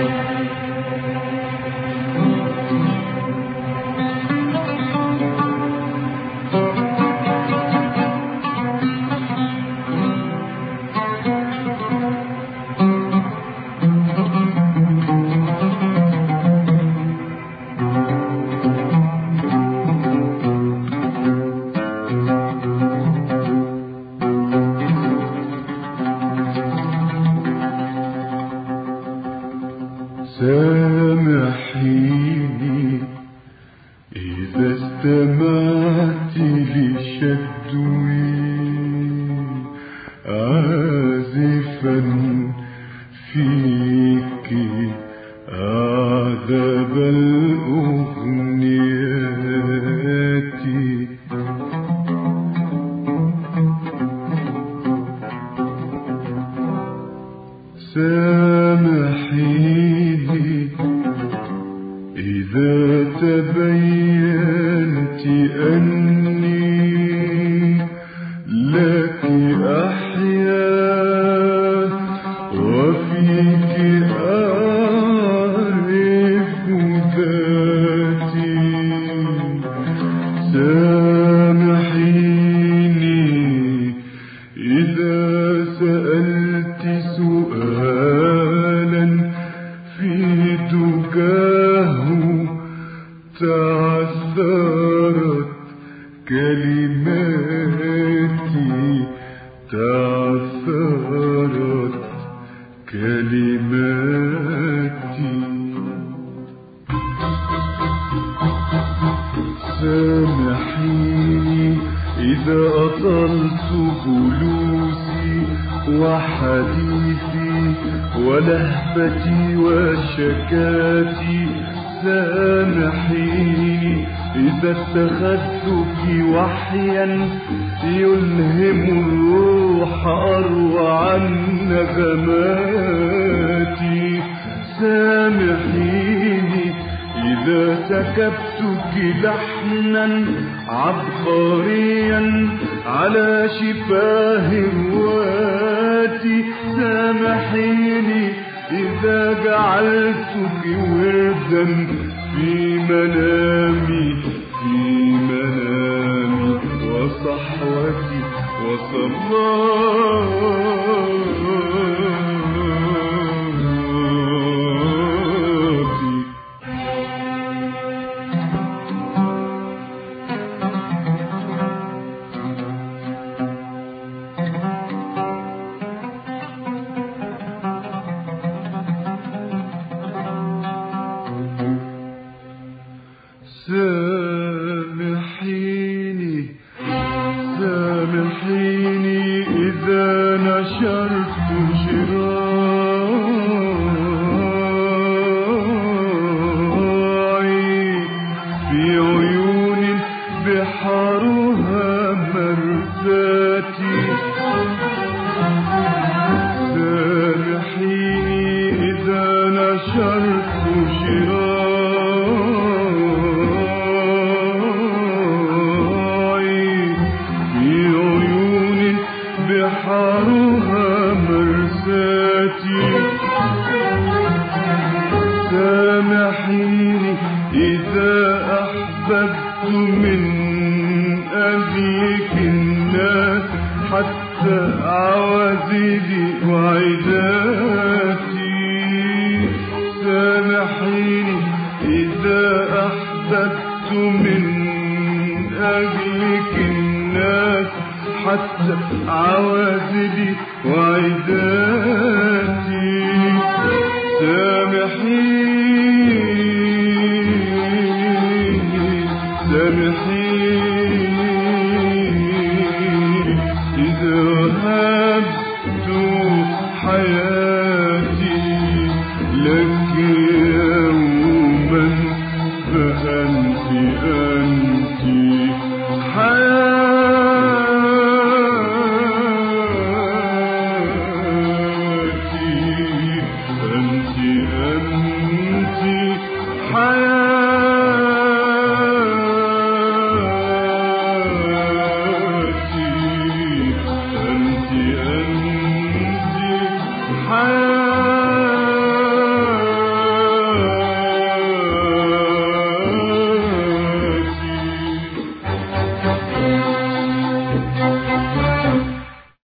سامحيني إذا استمعت لشدوي عازفا فيك أعذب الأغنيات. سامحيني إذا تبينت أني لك أحيا وفيك أعرف ذاتي. سامحيني إذا سألت سؤالا في دجاه تعثرت كلماتي، تعثرت كلماتي. سامحيني إذا أطلت جلوسي وحديثي ولهفتي وشكاتي. سامحيني إذا اتخذتك وحيا يلهم الروح أروع النغماتي. سامحيني إذا سكبتك لحنا عبقريا على شفاه رواتي. سامحيني إذا جعلتك وردا في منامي، في منامي وصحوتي وصلاتي. سامحيني سامحيني إذا نشرت شراعي في عيون بحرها مرساتي. سامحيني إذا نشرت بحرها مرساتي. سامحيني إذا أحببت من أجلك الناس حتى عوازلي وعداتي. سامحيني إذا أحببت من أجلك الناس حتى عوازلي وعداتي. سامحيني سامحيني إذا وهبت حياتي لك يوما فأنت حياتي.